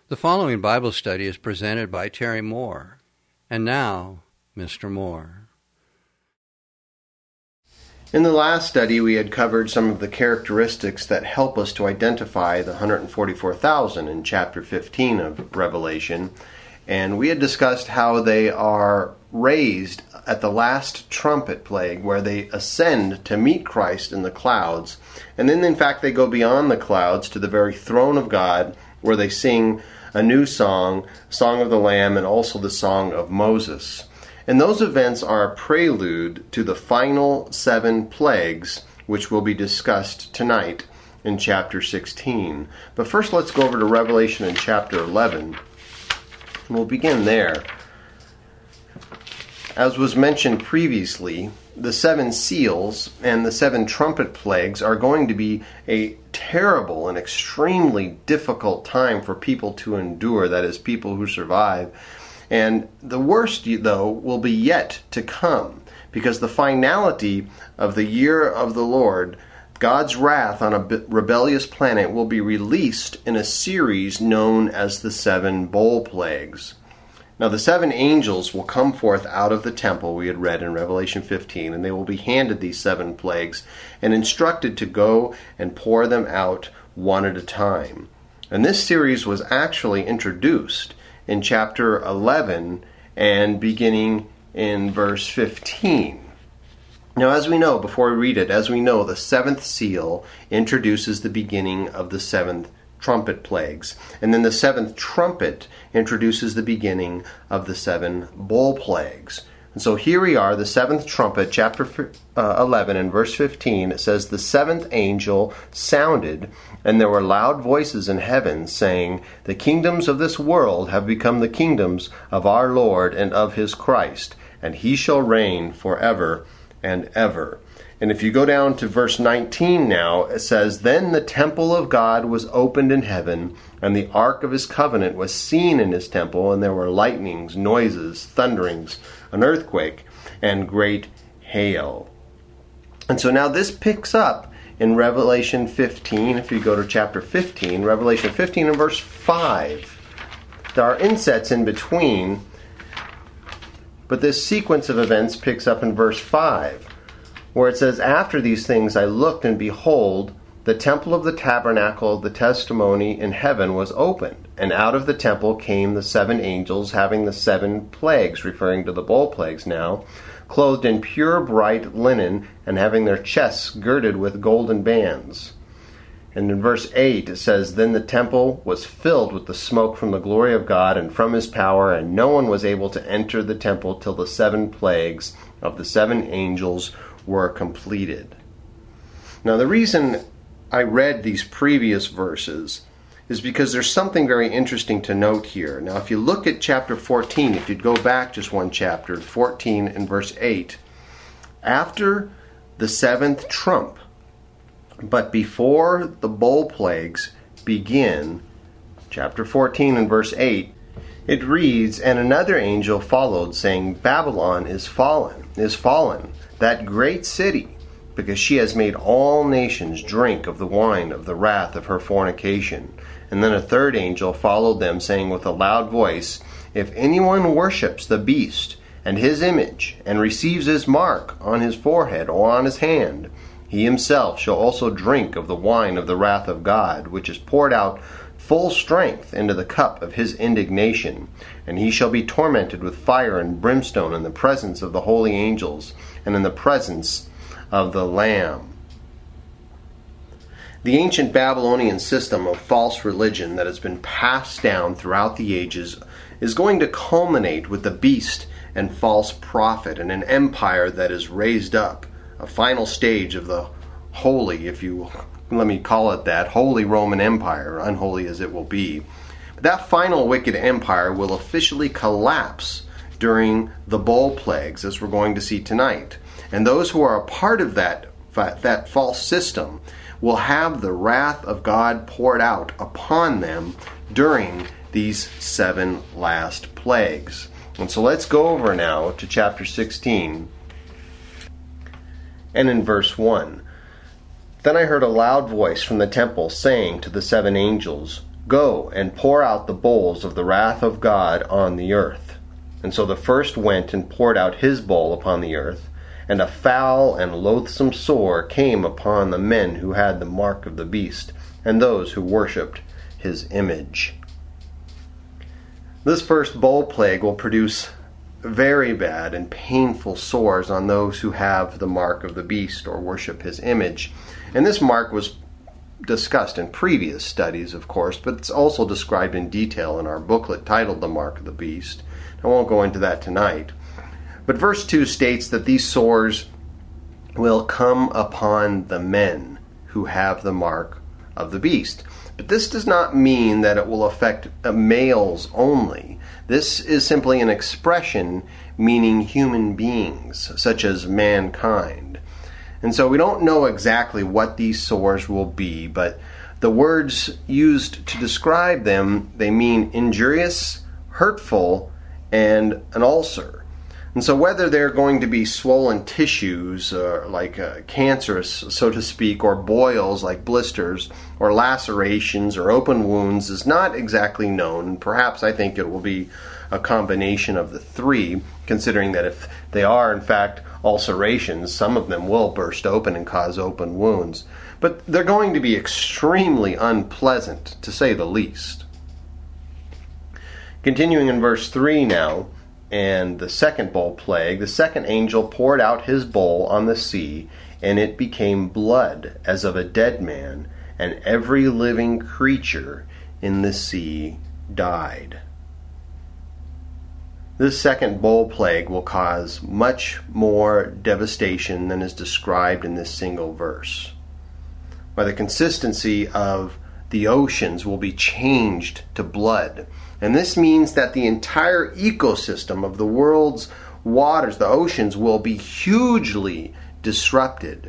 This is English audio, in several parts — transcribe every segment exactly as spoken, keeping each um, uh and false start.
The following Bible study is presented by Terry Moore. And now, Mister Moore. In the last study, we had covered some of the characteristics that help us to identify the one hundred forty-four thousand in chapter fifteen of Revelation. And we had discussed how they are raised at the last trumpet plague, where they ascend to meet Christ in the clouds. And then, in fact, they go beyond the clouds to the very throne of God, where they sing a new song, Song of the Lamb, and also the Song of Moses. And those events are a prelude to the final seven plagues, which will be discussed tonight in chapter sixteen. But first, let's go over to Revelation in chapter eleven, and we'll begin there. As was mentioned previously, the seven seals and the seven trumpet plagues are going to be a terrible and extremely difficult time for people to endure, that is, people who survive. And the worst, though, will be yet to come, because the finality of the year of the Lord, God's wrath on a rebellious planet, will be released in a series known as the seven bowl plagues. Now the seven angels will come forth out of the temple, we had read in Revelation fifteen, and they will be handed these seven plagues and instructed to go and pour them out one at a time. And this series was actually introduced in chapter eleven and beginning in verse fifteen. Now, as we know, before we read it, as we know, the seventh seal introduces the beginning of the seventh trumpet plagues. And then the seventh trumpet introduces the beginning of the seven bowl plagues. And so here we are, the seventh trumpet, chapter uh, eleven and verse fifteen. It says, "The seventh angel sounded, and there were loud voices in heaven, saying, The kingdoms of this world have become the kingdoms of our Lord and of his Christ, and he shall reign forever and ever." And if you go down to verse nineteen now, it says, "Then the temple of God was opened in heaven, and the ark of his covenant was seen in his temple, and there were lightnings, noises, thunderings, an earthquake, and great hail." And so now this picks up in Revelation fifteen. If you go to chapter fifteen, Revelation fifteen and verse five. There are insets in between, but this sequence of events picks up in verse five. Where it says, "After these things I looked, and behold, the temple of the tabernacle of the testimony in heaven was opened. And out of the temple came the seven angels, having the seven plagues," referring to the bowl plagues now, "clothed in pure bright linen, and having their chests girded with golden bands." And in verse eight it says, "Then the temple was filled with the smoke from the glory of God and from his power, and no one was able to enter the temple till the seven plagues of the seven angels were completed." Now the reason I read these previous verses is because there's something very interesting to note here. Now if you look at chapter fourteen, if you'd go back just one chapter, fourteen and verse eight, after the seventh trump, but before the bowl plagues begin, chapter fourteen and verse eight, it reads, "And another angel followed, saying, Babylon is fallen, is fallen, that great city, because she has made all nations drink of the wine of the wrath of her fornication." And then a third angel followed them, saying with a loud voice, "If anyone worships the beast and his image, and receives his mark on his forehead or on his hand, he himself shall also drink of the wine of the wrath of God, which is poured out full strength into the cup of his indignation. And he shall be tormented with fire and brimstone in the presence of the holy angels, and in the presence of the Lamb." The ancient Babylonian system of false religion that has been passed down throughout the ages is going to culminate with the beast and false prophet and an empire that is raised up, a final stage of the holy, if you let me call it that, Holy Roman Empire, unholy as it will be. But that final wicked empire will officially collapse during the bowl plagues, as we're going to see tonight. And those who are a part of that, that false system will have the wrath of God poured out upon them during these seven last plagues. And so let's go over now to chapter sixteen. And in verse one, "Then I heard a loud voice from the temple saying to the seven angels, Go and pour out the bowls of the wrath of God on the earth. And so the first went and poured out his bowl upon the earth, and a foul and loathsome sore came upon the men who had the mark of the beast, and those who worshipped his image. This first bowl plague will produce very bad and painful sores on those who have the mark of the beast or worship his image. And this mark was discussed in previous studies, of course, but it's also described in detail in our booklet titled The Mark of the Beast. I won't go into that tonight. But verse two states that these sores will come upon the men who have the mark of the beast. But this does not mean that it will affect males only. This is simply an expression meaning human beings, such as mankind. And so we don't know exactly what these sores will be, but the words used to describe them, they mean injurious, hurtful, and an ulcer. And so whether they're going to be swollen tissues, uh, like uh, cancerous, so to speak, or boils like blisters, or lacerations, or open wounds is not exactly known. Perhaps I think it will be a combination of the three, considering that if they are in fact ulcerations, some of them will burst open and cause open wounds. But they're going to be extremely unpleasant, to say the least. Continuing in verse three now, and the second bowl plague, the second angel poured out his bowl on the sea, and it became blood as of a dead man, and every living creature in the sea died. This second bowl plague will cause much more devastation than is described in this single verse. By the consistency of the oceans will be changed to blood. And this means that the entire ecosystem of the world's waters, the oceans, will be hugely disrupted.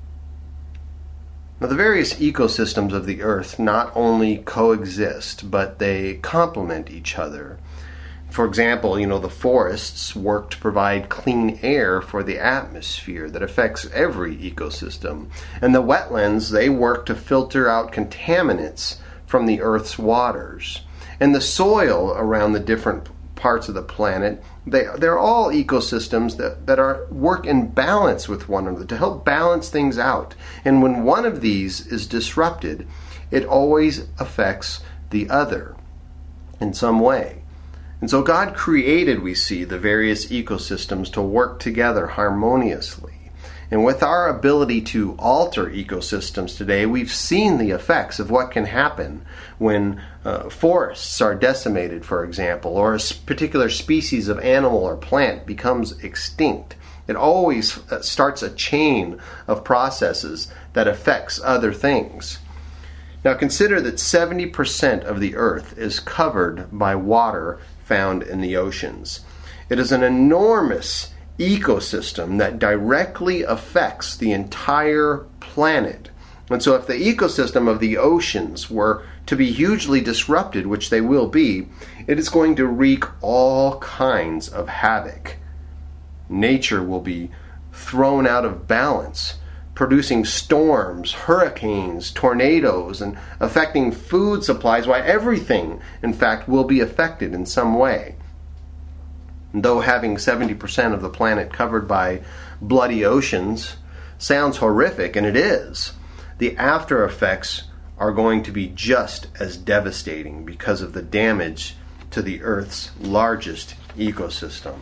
Now, the various ecosystems of the earth not only coexist, but they complement each other. For example, you know, the forests work to provide clean air for the atmosphere that affects every ecosystem. And the wetlands, they work to filter out contaminants from the earth's waters. And the soil around the different parts of the planet, they, they're all ecosystems that, that are work in balance with one another to help balance things out. And when one of these is disrupted, it always affects the other in some way. And so God created, we see, the various ecosystems to work together harmoniously. And with our ability to alter ecosystems today, we've seen the effects of what can happen when uh, forests are decimated, for example, or a particular species of animal or plant becomes extinct. It always starts a chain of processes that affects other things. Now consider that seventy percent of the earth is covered by water found in the oceans. It is an enormous ecosystem that directly affects the entire planet. And so if the ecosystem of the oceans were to be hugely disrupted, which they will be, it is going to wreak all kinds of havoc. Nature will be thrown out of balance, producing storms, hurricanes, tornadoes, and affecting food supplies, while everything, in fact, will be affected in some way. And though having seventy percent of the planet covered by bloody oceans sounds horrific, and it is, the after effects are going to be just as devastating because of the damage to the Earth's largest ecosystem.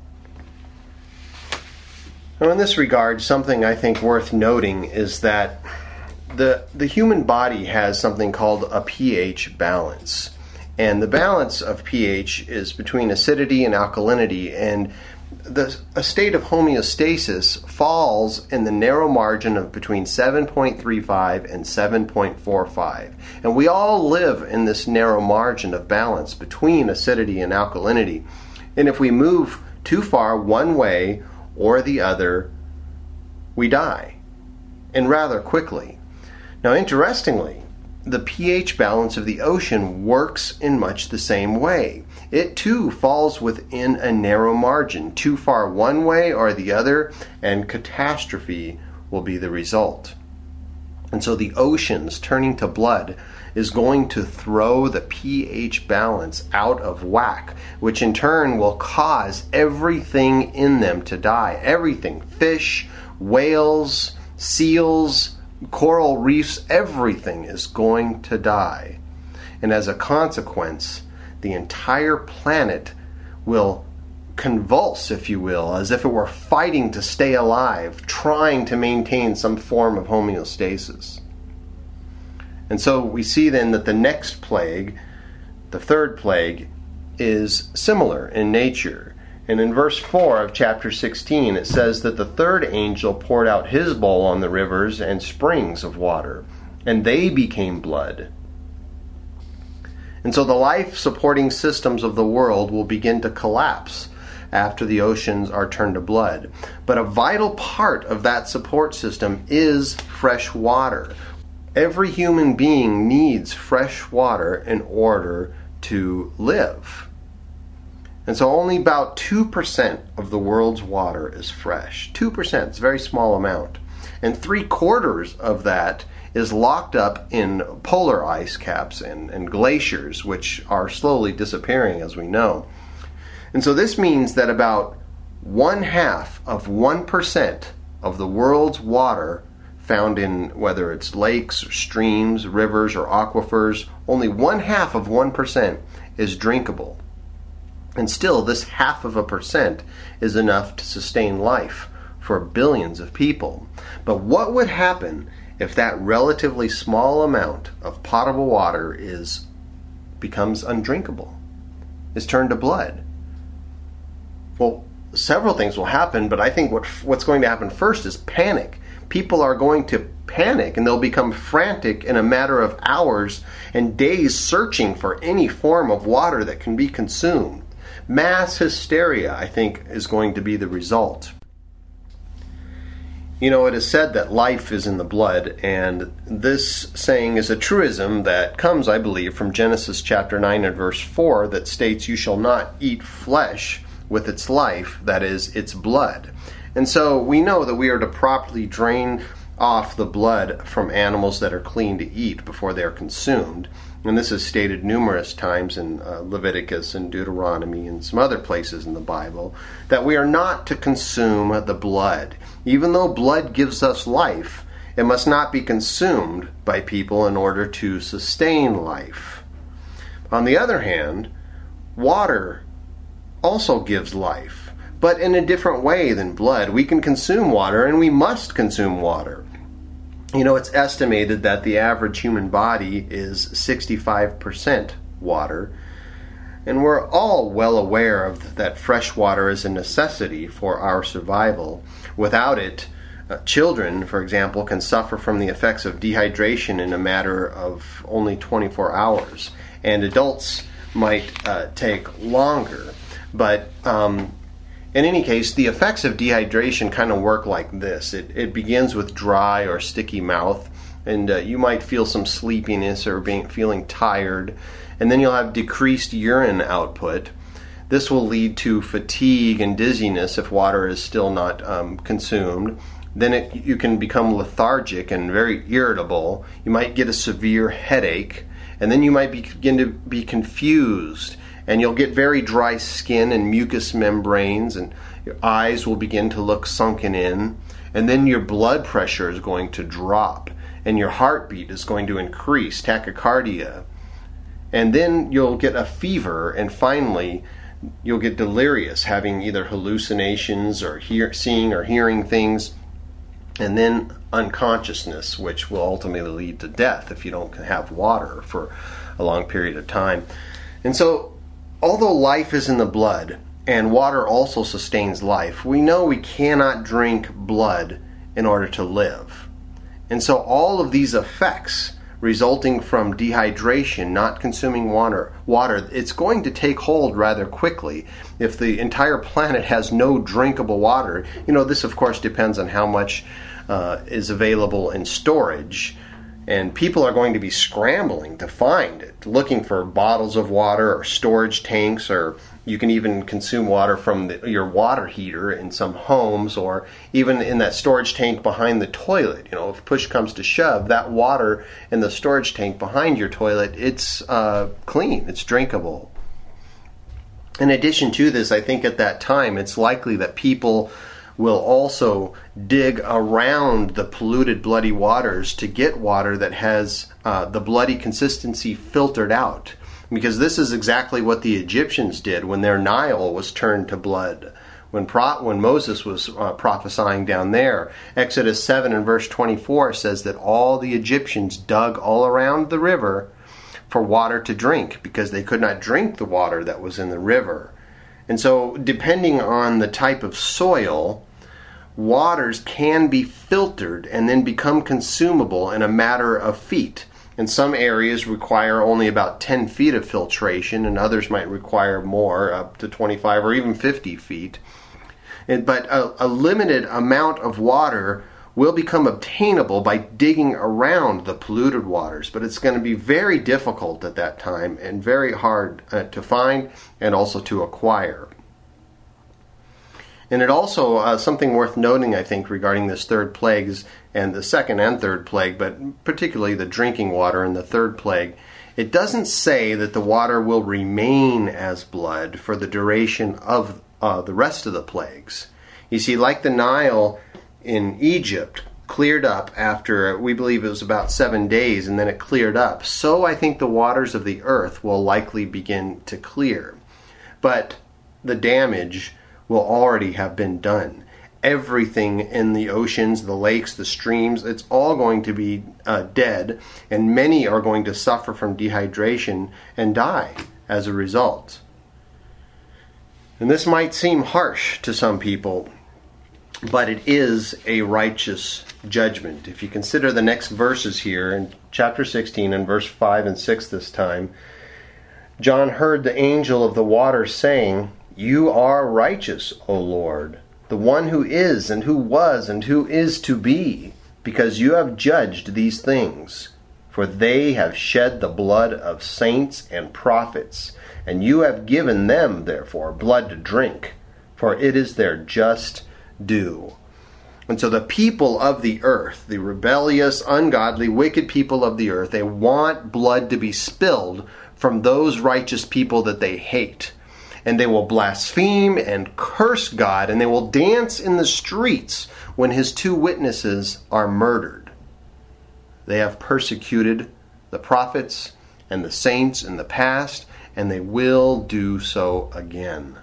Now, in this regard, something I think worth noting is that the the human body has something called a pH balance. And the balance of pH is between acidity and alkalinity, and the, a state of homeostasis falls in the narrow margin of between seven point three five and seven point four five. And we all live in this narrow margin of balance between acidity and alkalinity. And if we move too far one way or the other, we die, and rather quickly. Now, interestingly, the pH balance of the ocean works in much the same way. It too falls within a narrow margin, too far one way or the other, and catastrophe will be the result. And so the oceans turning to blood is going to throw the pH balance out of whack, which in turn will cause everything in them to die. Everything. Fish, whales, seals, coral reefs, everything is going to die. And as a consequence, the entire planet will convulse, if you will, as if it were fighting to stay alive, trying to maintain some form of homeostasis. And so we see then that the next plague, the third plague, is similar in nature. And in verse four of chapter sixteen, it says that the third angel poured out his bowl on the rivers and springs of water, and they became blood. And so the life-supporting systems of the world will begin to collapse after the oceans are turned to blood. But a vital part of that support system is fresh water. Every human being needs fresh water in order to live. And so only about two percent of the world's water is fresh. two percent, it's a very small amount. And three quarters of that is locked up in polar ice caps and, and glaciers, which are slowly disappearing, as we know. And so this means that about one half of one percent of the world's water found in, whether it's lakes or streams, rivers or aquifers, only one half of one percent is drinkable. And still, this half of a percent is enough to sustain life for billions of people. But what would happen if that relatively small amount of potable water is becomes undrinkable, is turned to blood? Well, several things will happen, but I think what what's going to happen first is panic. People are going to panic, and they'll become frantic in a matter of hours and days searching for any form of water that can be consumed. Mass hysteria, I think, is going to be the result. You know, it is said that life is in the blood, and this saying is a truism that comes, I believe, from Genesis chapter nine and verse four that states, "You shall not eat flesh with its life, that is, its blood." And so we know that we are to properly drain off the blood from animals that are clean to eat before they are consumed. And this is stated numerous times in uh, Leviticus and Deuteronomy and some other places in the Bible, that we are not to consume the blood. Even though blood gives us life, it must not be consumed by people in order to sustain life. On the other hand, water also gives life, but in a different way than blood. We can consume water, and we must consume water. You know, it's estimated that the average human body is sixty-five percent water, and we're all well aware of that fresh water is a necessity for our survival. Without it, uh, children, for example, can suffer from the effects of dehydration in a matter of only twenty-four hours, and adults might uh, take longer. But um, in any case, the effects of dehydration kind of work like this. It, it begins with dry or sticky mouth, and uh, you might feel some sleepiness or being feeling tired, and then you'll have decreased urine output. This will lead to fatigue and dizziness if water is still not um, consumed. Then it, you can become lethargic and very irritable. You might get a severe headache, and then you might begin to be confused, and you'll get very dry skin and mucous membranes, and your eyes will begin to look sunken in, and then your blood pressure is going to drop, and your heartbeat is going to increase, tachycardia, and then you'll get a fever, and finally you'll get delirious, having either hallucinations or hear, seeing or hearing things, and then unconsciousness, which will ultimately lead to death if you don't have water for a long period of time. And so, although life is in the blood, and water also sustains life, we know we cannot drink blood in order to live. And so all of these effects resulting from dehydration, not consuming water, water, it's going to take hold rather quickly. If the entire planet has no drinkable water, you know, this of course depends on how much uh, is available in storage. And people are going to be scrambling to find it, looking for bottles of water or storage tanks, or you can even consume water from the, your water heater in some homes, or even in that storage tank behind the toilet. You know, if push comes to shove, that water in the storage tank behind your toilet, it's uh, clean, it's drinkable. In addition to this, I think at that time it's likely that people will also dig around the polluted bloody waters to get water that has uh, the bloody consistency filtered out. Because this is exactly what the Egyptians did when their Nile was turned to blood. When Pro- when Moses was uh, prophesying down there, Exodus seven and verse twenty-four says that all the Egyptians dug all around the river for water to drink, because they could not drink the water that was in the river. And so, depending on the type of soil, waters can be filtered and then become consumable in a matter of feet. And some areas require only about ten feet of filtration, and others might require more, up to twenty-five or even fifty feet. And, but a, a limited amount of water will become obtainable by digging around the polluted waters, but it's going to be very difficult at that time and very hard uh, to find and also to acquire. And it also, uh, something worth noting, I think, regarding this third plague, and the second and third plague, but particularly the drinking water in the third plague, it doesn't say that the water will remain as blood for the duration of uh, the rest of the plagues. You see, like the Nile in Egypt cleared up after, we believe it was about seven days, and then it cleared up, so I think the waters of the earth will likely begin to clear. But the damage will already have been done. Everything in the oceans, the lakes, the streams, it's all going to be uh, dead, and many are going to suffer from dehydration and die as a result. And this might seem harsh to some people, but it is a righteous judgment. If you consider the next verses here in chapter sixteen and verse five and six this time, John heard the angel of the waters saying, "You are righteous, O Lord, the one who is and who was and who is to be, because you have judged these things. For they have shed the blood of saints and prophets, and you have given them, therefore, blood to drink, for it is their just due." And so the people of the earth, the rebellious, ungodly, wicked people of the earth, they want blood to be spilled from those righteous people that they hate. And they will blaspheme and curse God, and they will dance in the streets when his two witnesses are murdered. They have persecuted the prophets and the saints in the past, and they will do so again.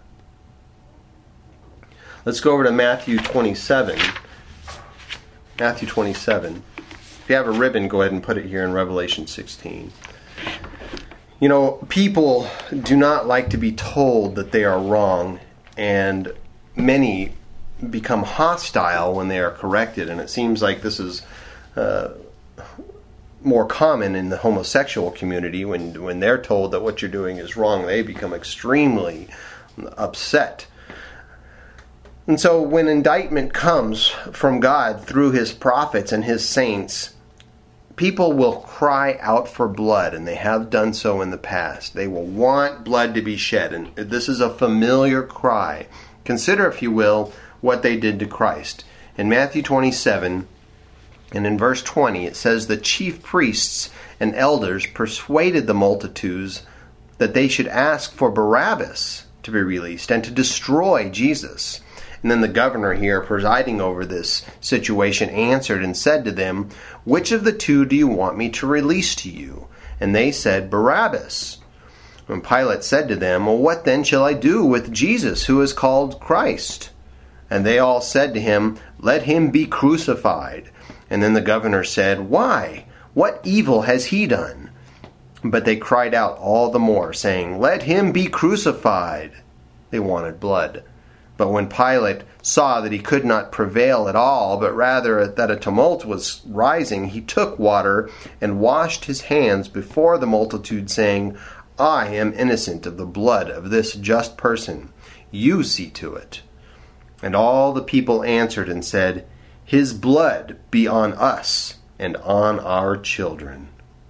Let's go over to Matthew twenty-seven. Matthew twenty-seven. If you have a ribbon, go ahead and put it here in Revelation sixteen. You know, people do not like to be told that they are wrong, and many become hostile when they are corrected, and it seems like this is uh, more common in the homosexual community. When, when they're told that what you're doing is wrong, they become extremely upset. And so when indictment comes from God through his prophets and his saints, people will cry out for blood, and they have done so in the past. They will want blood to be shed, and this is a familiar cry. Consider, if you will, what they did to Christ. In Matthew twenty-seven, and in verse twenty, it says, "The chief priests and elders persuaded the multitudes that they should ask for Barabbas to be released and to destroy Jesus. And then the governor here, presiding over this situation, answered and said to them, 'Which of the two do you want me to release to you?' And they said, 'Barabbas.' And Pilate said to them, 'Well, what then shall I do with Jesus, who is called Christ?' And they all said to him, 'Let him be crucified.' And then the governor said, 'Why? What evil has he done?' But they cried out all the more, saying, 'Let him be crucified.'" They wanted blood. But when Pilate saw that he could not prevail at all, but rather that a tumult was rising, he took water and washed his hands before the multitude, saying, "I am innocent of the blood of this just person. You see to it." And all the people answered and said, "His blood be on us and on our children.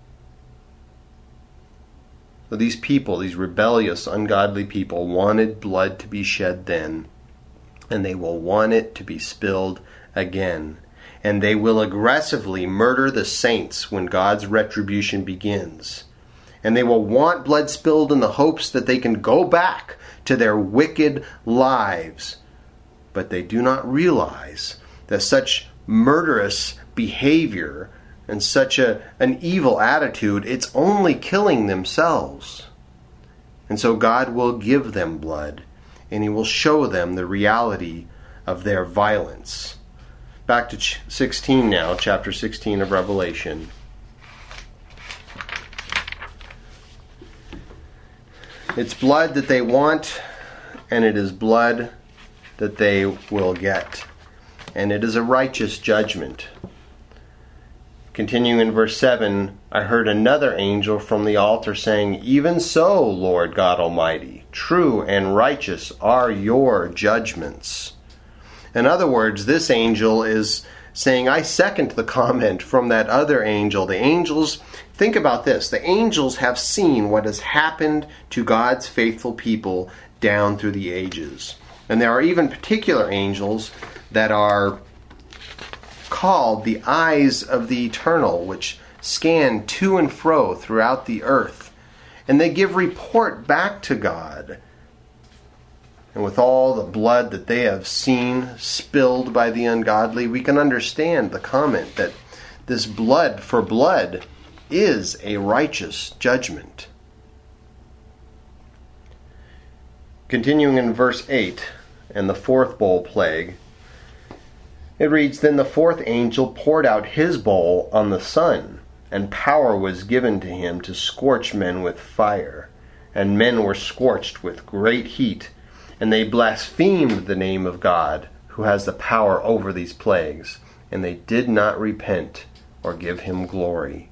So these people, these rebellious, ungodly people, wanted blood to be shed then, and they will want it to be spilled again. And they will aggressively murder the saints when God's retribution begins. And they will want blood spilled in the hopes that they can go back to their wicked lives. But they do not realize that such murderous behavior and such a, an evil attitude, it's only killing themselves. And so God will give them blood, and He will show them the reality of their violence. Back to sixteen now, chapter sixteen of Revelation. It's blood that they want, and it is blood that they will get. And it is a righteous judgment. Continuing in verse seven, I heard another angel from the altar saying, Even so, Lord God Almighty, true and righteous are your judgments. In other words, this angel is saying, I second the comment from that other angel. The angels, think about this, the angels have seen what has happened to God's faithful people down through the ages. And there are even particular angels that are called the eyes of the eternal, which scan to and fro throughout the earth. And they give report back to God. And with all the blood that they have seen spilled by the ungodly, we can understand the comment that this blood for blood is a righteous judgment. Continuing in verse eight, and the fourth bowl plague, it reads, Then the fourth angel poured out his bowl on the sun, and power was given to him to scorch men with fire. And men were scorched with great heat, and they blasphemed the name of God, who has the power over these plagues, and they did not repent or give him glory.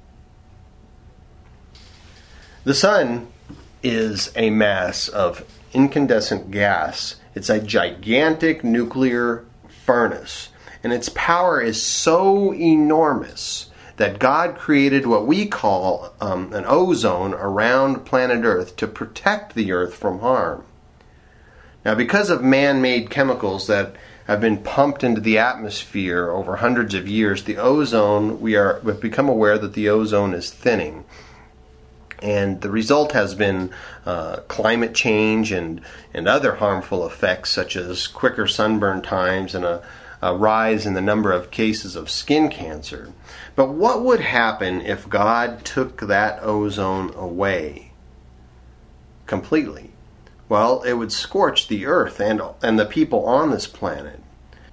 The sun is a mass of incandescent gas. It's a gigantic nuclear furnace. And its power is so enormous that God created what we call um, an ozone around planet Earth to protect the Earth from harm. Now, because of man-made chemicals that have been pumped into the atmosphere over hundreds of years, the ozone, we are, we've become aware that the ozone is thinning. And the result has been uh, climate change and, and other harmful effects, such as quicker sunburn times and a A rise in the number of cases of skin cancer. But what would happen if God took that ozone away completely? Well, it would scorch the earth and, and the people on this planet.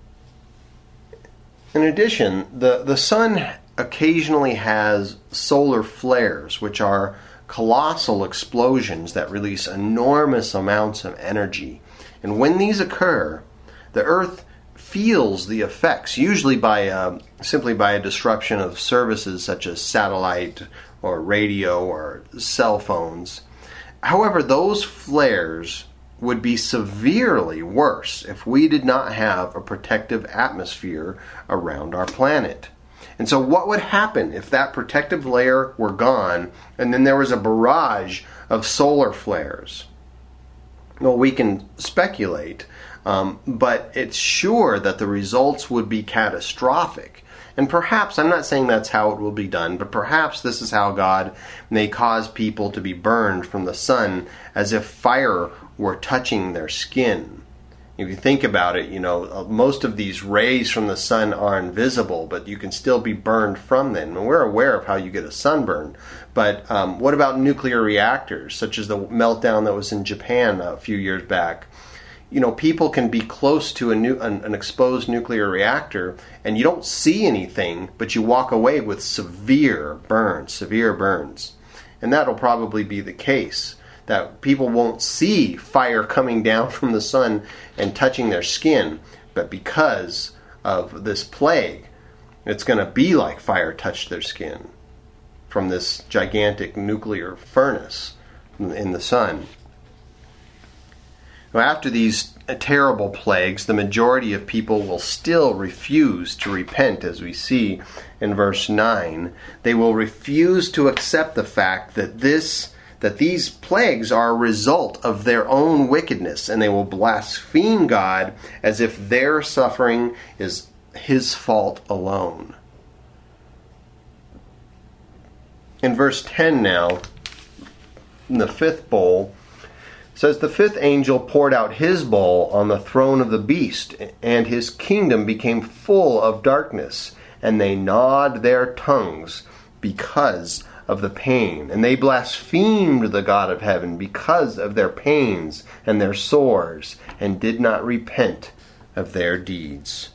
In addition, the, the sun occasionally has solar flares, which are colossal explosions that release enormous amounts of energy. And when these occur, the earth feels the effects, usually by uh, simply by a disruption of services such as satellite or radio or cell phones. However, those flares would be severely worse if we did not have a protective atmosphere around our planet. And so what would happen if that protective layer were gone and then there was a barrage of solar flares? Well, we can speculate. Um, but it's sure that the results would be catastrophic. And perhaps, I'm not saying that's how it will be done, but perhaps this is how God may cause people to be burned from the sun as if fire were touching their skin. If you think about it, you know, most of these rays from the sun are invisible, but you can still be burned from them. And we're aware of how you get a sunburn. But um, what about nuclear reactors, such as the meltdown that was in Japan a few years back? You know, people can be close to a new, an, an exposed nuclear reactor and you don't see anything, but you walk away with severe burns, severe burns. And that'll probably be the case, that people won't see fire coming down from the sun and touching their skin, but because of this plague, it's going to be like fire touched their skin from this gigantic nuclear furnace in the sun. Now, after these terrible plagues, the majority of people will still refuse to repent, as we see in verse nine. They will refuse to accept the fact that this that these plagues are a result of their own wickedness, and they will blaspheme God as if their suffering is His fault alone. In verse ten now, in the fifth bowl, it says, "The fifth angel poured out his bowl on the throne of the beast, and his kingdom became full of darkness, and they gnawed their tongues because of the pain. And they blasphemed the God of heaven because of their pains and their sores, and did not repent of their deeds."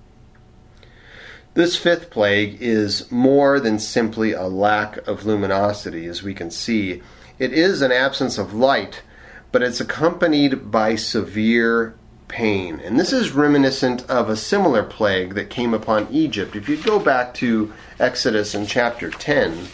This fifth plague is more than simply a lack of luminosity, as we can see. It is an absence of light, but it's accompanied by severe pain. And this is reminiscent of a similar plague that came upon Egypt. If you go back to Exodus in chapter ten,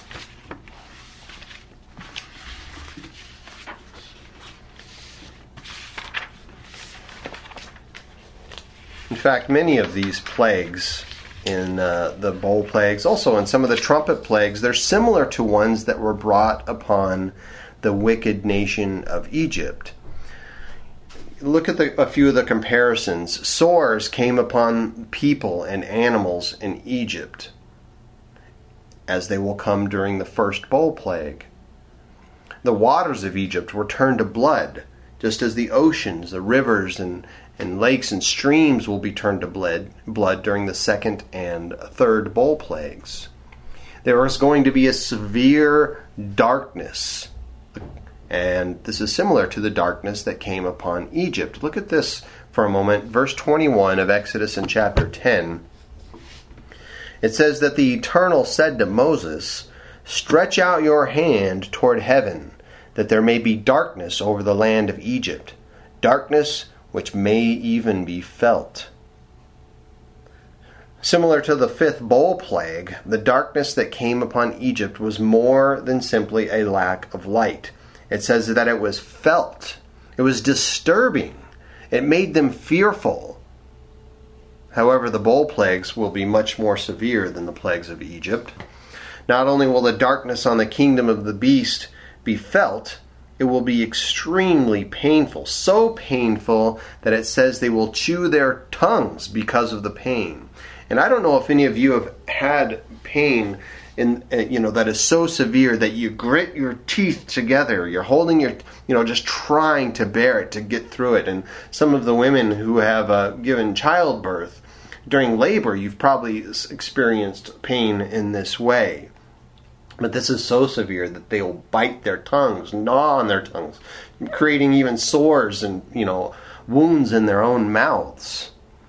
in fact, many of these plagues, in uh, the bowl plagues, also in some of the trumpet plagues, they're similar to ones that were brought upon the wicked nation of Egypt. Look at the, a few of the comparisons. Sores came upon people and animals in Egypt, as they will come during the first bowl plague. The waters of Egypt were turned to blood, just as the oceans, the rivers, and and lakes and streams will be turned to blood, blood during the second and third bowl plagues. There is going to be a severe darkness, and this is similar to the darkness that came upon Egypt. Look at this for a moment. Verse twenty-one of Exodus in chapter ten. It says that the Eternal said to Moses, "Stretch out your hand toward heaven, that there may be darkness over the land of Egypt, darkness which may even be felt." Similar to the fifth bowl plague, the darkness that came upon Egypt was more than simply a lack of light. It says that it was felt. It was disturbing. It made them fearful. However, the bowl plagues will be much more severe than the plagues of Egypt. Not only will the darkness on the kingdom of the beast be felt, it will be extremely painful, so painful that it says they will chew their tongues because of the pain. And I don't know if any of you have had pain in, you know, that is so severe that you grit your teeth together. You're holding your, you know, just trying to bear it, to get through it. And some of the women who have uh, given childbirth during labor, you've probably experienced pain in this way. But this is so severe that they will bite their tongues, gnaw on their tongues, creating even sores and, you know, wounds in their own mouths.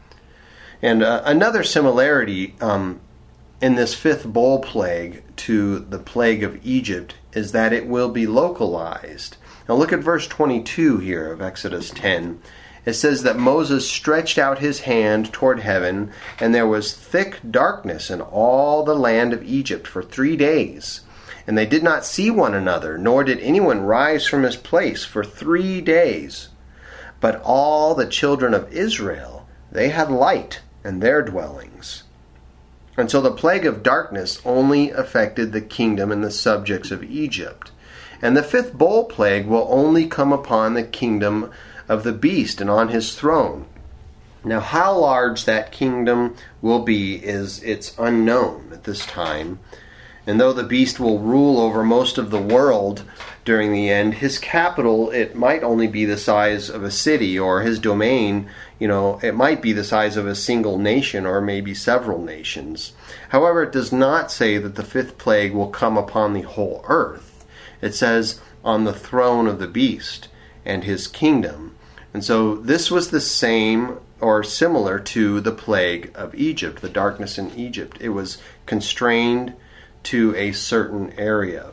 And uh, another similarity um, in this fifth bowl plague to the plague of Egypt is that it will be localized. Now look at verse twenty-two here of Exodus ten. It says that Moses stretched out his hand toward heaven, and there was thick darkness in all the land of Egypt for three days. And they did not see one another, nor did anyone rise from his place for three days. But all the children of Israel, they had light in their dwellings. And so the plague of darkness only affected the kingdom and the subjects of Egypt. And the fifth bowl plague will only come upon the kingdom of the beast and on his throne. Now, how large that kingdom will be is it's unknown at this time. And though the beast will rule over most of the world during the end, his capital, it might only be the size of a city, or his domain, you know, it might be the size of a single nation or maybe several nations. However, it does not say that the fifth plague will come upon the whole earth. It says on the throne of the beast and his kingdom. And so this was the same or similar to the plague of Egypt, the darkness in Egypt. It was constrained to a certain area.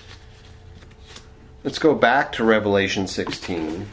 Let's go back to Revelation sixteen.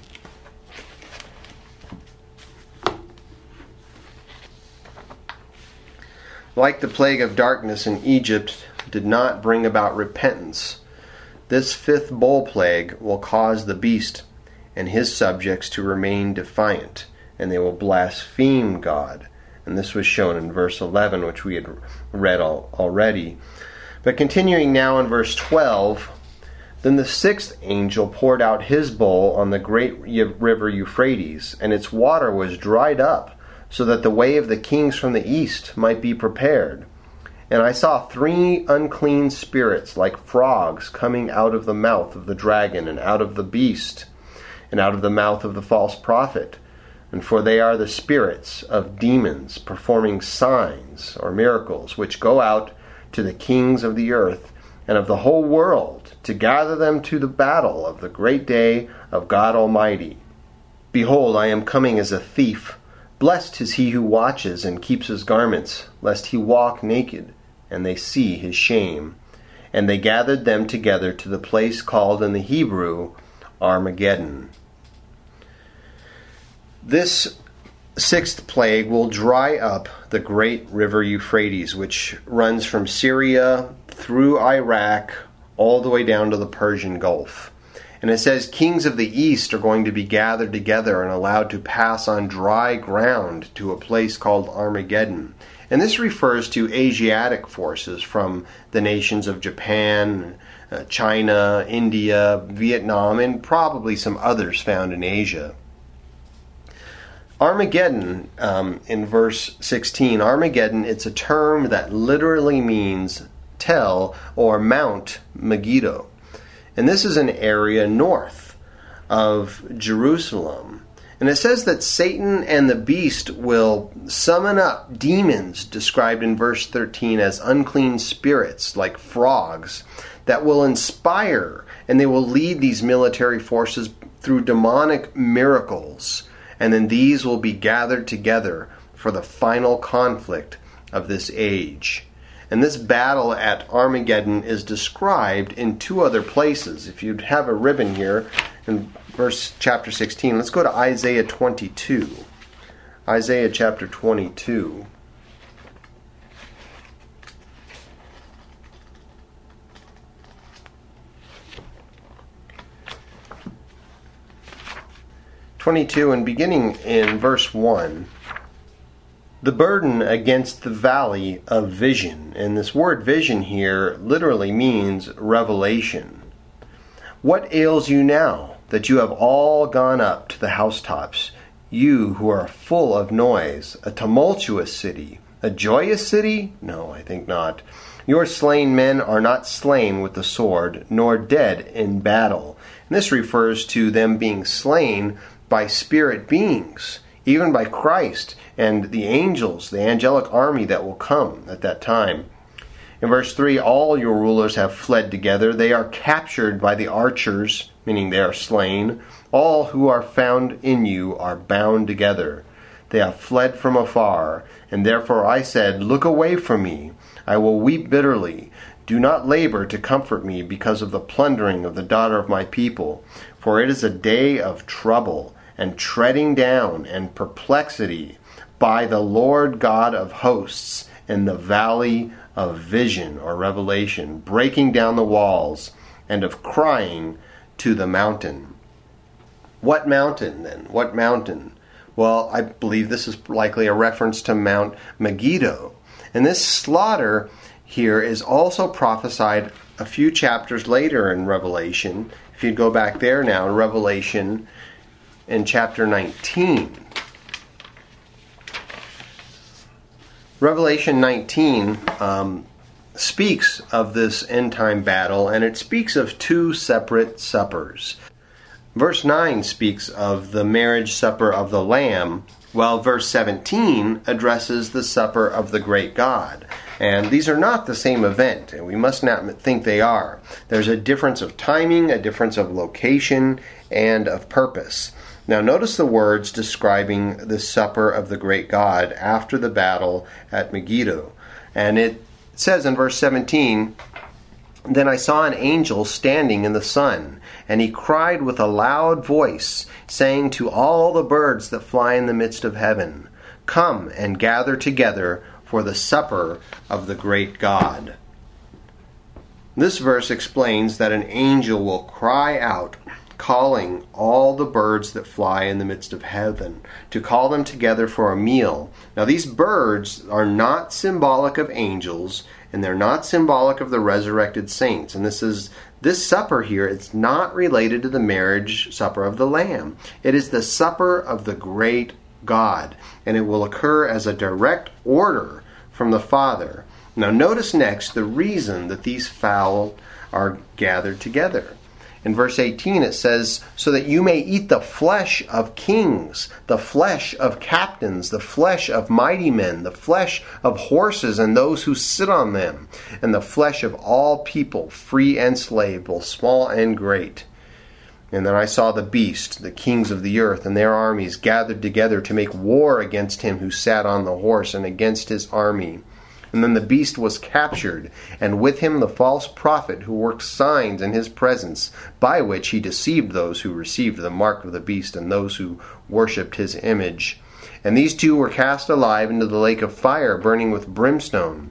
Like the plague of darkness in Egypt did not bring about repentance, this fifth bowl plague will cause the beast and his subjects to remain defiant, and they will blaspheme God. And this was shown in verse eleven, which we had read al- already. But continuing now in verse twelve, then the sixth angel poured out his bowl on the great river Euphrates, and its water was dried up, so that the way of the kings from the east might be prepared. And I saw three unclean spirits like frogs coming out of the mouth of the dragon, and out of the beast, and out of the mouth of the false prophet. And for they are the spirits of demons, performing signs or miracles, which go out to the kings of the earth and of the whole world, to gather them to the battle of the great day of God Almighty. Behold, I am coming as a thief. Blessed is he who watches and keeps his garments, lest he walk naked, and they see his shame. And they gathered them together to the place called in the Hebrew Armageddon. This sixth plague will dry up the great river Euphrates, which runs from Syria through Iraq all the way down to the Persian Gulf. And it says kings of the east are going to be gathered together and allowed to pass on dry ground to a place called Armageddon. And this refers to Asiatic forces from the nations of Japan, uh, China, India, Vietnam, and probably some others found in Asia. Armageddon, um, in verse sixteen, Armageddon, it's a term that literally means tell or Mount Megiddo. And this is an area north of Jerusalem. And it says that Satan and the beast will summon up demons described in verse thirteen as unclean spirits, like frogs, that will inspire, and they will lead these military forces through demonic miracles. And then these will be gathered together for the final conflict of this age. And this battle at Armageddon is described in two other places. If you'd have a ribbon here in verse chapter sixteen, let's go to Isaiah twenty-two. Isaiah chapter twenty-two. twenty-two, and beginning in verse one. The burden against the valley of vision. And this word vision here literally means revelation. What ails you now, that you have all gone up to the housetops, you who are full of noise, a tumultuous city, a joyous city? No, I think not. Your slain men are not slain with the sword, nor dead in battle. And this refers to them being slain by spirit beings, even by Christ and the angels, the angelic army that will come at that time. In verse three, all your rulers have fled together. They are captured by the archers, meaning they are slain. All who are found in you are bound together. They have fled from afar, and therefore I said, look away from me. I will weep bitterly. Do not labor to comfort me because of the plundering of the daughter of my people, for it is a day of trouble and treading down and perplexity by the Lord God of hosts in the valley of vision or revelation, breaking down the walls, and of crying to the mountain. What mountain then? What mountain? Well, I believe this is likely a reference to Mount Megiddo. And this slaughter here is also prophesied a few chapters later in Revelation. If you go back there now, in Revelation in chapter nineteen. Revelation nineteen um, speaks of this end-time battle, and it speaks of two separate suppers. Verse nine speaks of the marriage supper of the Lamb, while verse seventeen addresses the supper of the great God. And these are not the same event, and we must not think they are. There's a difference of timing, a difference of location, and of purpose. Now notice the words describing the supper of the great God after the battle at Megiddo. And it says in verse seventeen, Then I saw an angel standing in the sun, and he cried with a loud voice, saying to all the birds that fly in the midst of heaven, Come and gather together for the supper of the great God. This verse explains that an angel will cry out calling all the birds that fly in the midst of heaven, to call them together for a meal. Now these birds are not symbolic of angels, and they're not symbolic of the resurrected saints. And this is this supper here, it's not related to the marriage supper of the Lamb. It is the supper of the great God, and it will occur as a direct order from the Father. Now notice next the reason that these fowl are gathered together. In verse eighteen it says, so that you may eat the flesh of kings, the flesh of captains, the flesh of mighty men, the flesh of horses and those who sit on them, and the flesh of all people, free and slave, both small and great. And then I saw the beast, the kings of the earth, and their armies gathered together to make war against him who sat on the horse and against his army. And then the beast was captured, and with him the false prophet who worked signs in his presence, by which he deceived those who received the mark of the beast and those who worshipped his image. And these two were cast alive into the lake of fire, burning with brimstone.